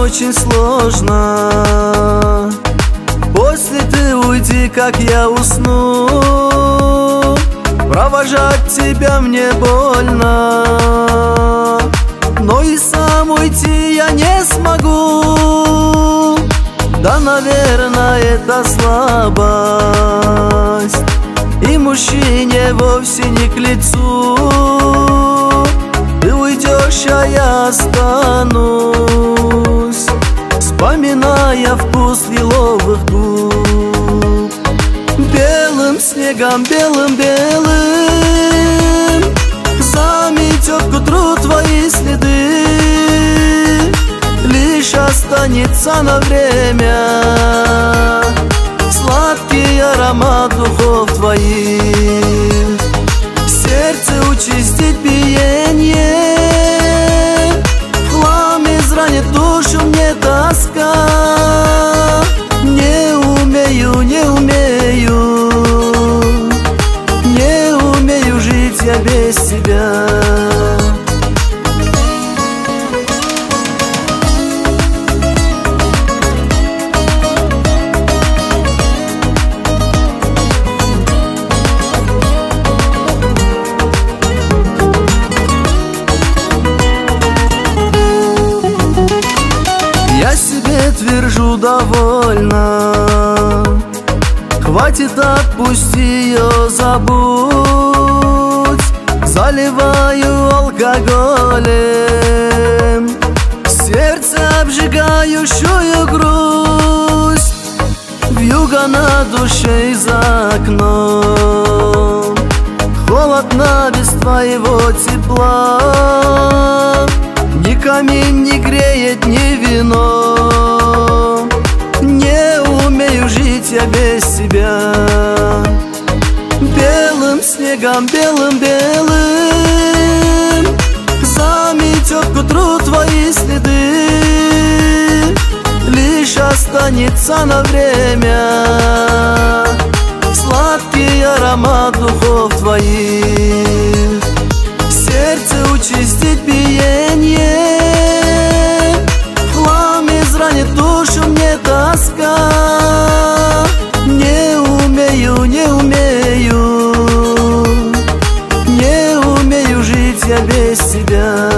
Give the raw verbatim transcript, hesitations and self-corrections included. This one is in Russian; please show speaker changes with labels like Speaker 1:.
Speaker 1: очень сложно. После ты уйди, как я усну. Провожать тебя мне больно, но и сам уйти я не смогу. Да, наверное, это слабость, и мужчине вовсе не к лицу. Ты уйдешь, а я останусь, вспоминая вкус лиловых губ. Белым снегом, белым-белым заметет к утру твои следы. Лишь останется на время сладкий аромат духов твоих. В сердце участить биение, в хлам изранит душу мне тоска. Не умею, не умею, не умею жить я без тебя. Я себе твержу довольно, хватит, отпусти ее, забудь. Заливаю алкоголем сердце обжигающую грусть. Вьюга на душе и за окном, холодно без твоего тепла. Ни камень не греет, ни вино. Не умею жить я без тебя. Белым снегом, белым-белым заметет к утру твои следы. Лишь останется на время сладкий аромат духов твоих. В сердце участить биение, в хлам изранит душу мне тоска. Не умею, не умею, не умею жить я без тебя.